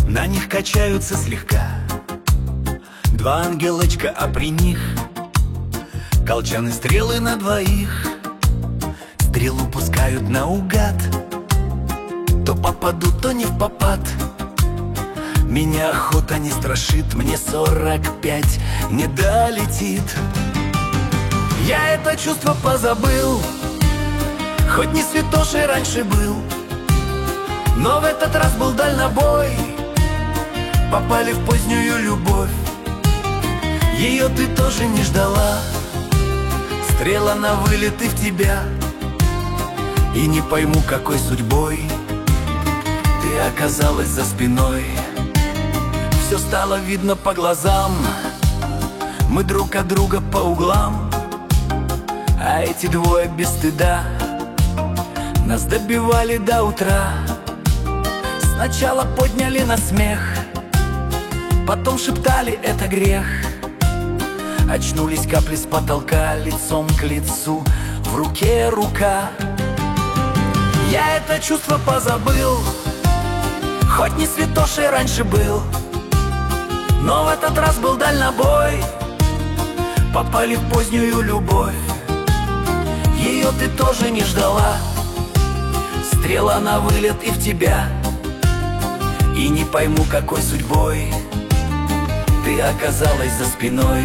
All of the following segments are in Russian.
На них качаются слегка два ангелочка, а при них колчаны стрелы на двоих. Стрелу пускают наугад, то попаду, то не в попад. Меня охота не страшит, мне 45 не долетит. Я это чувство позабыл, хоть не святошей раньше был, но в этот раз был дальнобой. Попали в позднюю любовь, ее ты тоже не ждала. Стрела на вылет и в тебя, и не пойму, какой судьбой ты оказалась за спиной. Все стало видно по глазам, мы друг от друга по углам, а эти двое без стыда нас добивали до утра. Сначала подняли на смех, потом шептали «это грех». Очнулись капли с потолка, лицом к лицу, в руке рука. Я это чувство позабыл, хоть не святошей раньше был, но в этот раз был дальнобой. Попали в позднюю любовь, ее ты тоже не ждала. Стрела на вылет и в тебя, и не пойму, какой судьбой ты оказалась за спиной.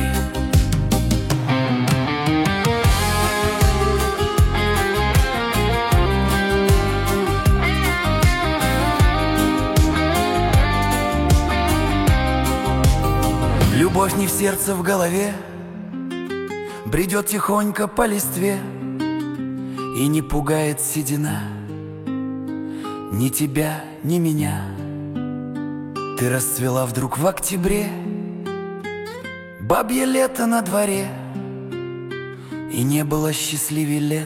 Любовь не в сердце, в голове, бредет тихонько по листве, и не пугает седина ни тебя, ни меня. Ты расцвела вдруг в октябре, бабье лето на дворе, и не было счастливей лет.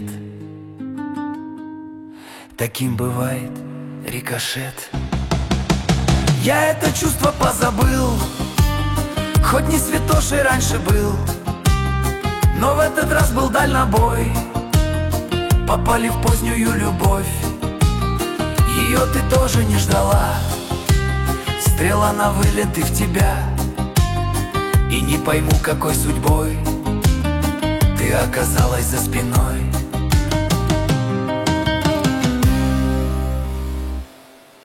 Таким бывает рикошет. Я это чувство позабыл, хоть не святошей раньше был, но в этот раз был дальнобой. Попали в позднюю любовь, ее ты тоже не ждала. Стрела на вылет и в тебя, и не пойму, какой судьбой ты оказалась за спиной.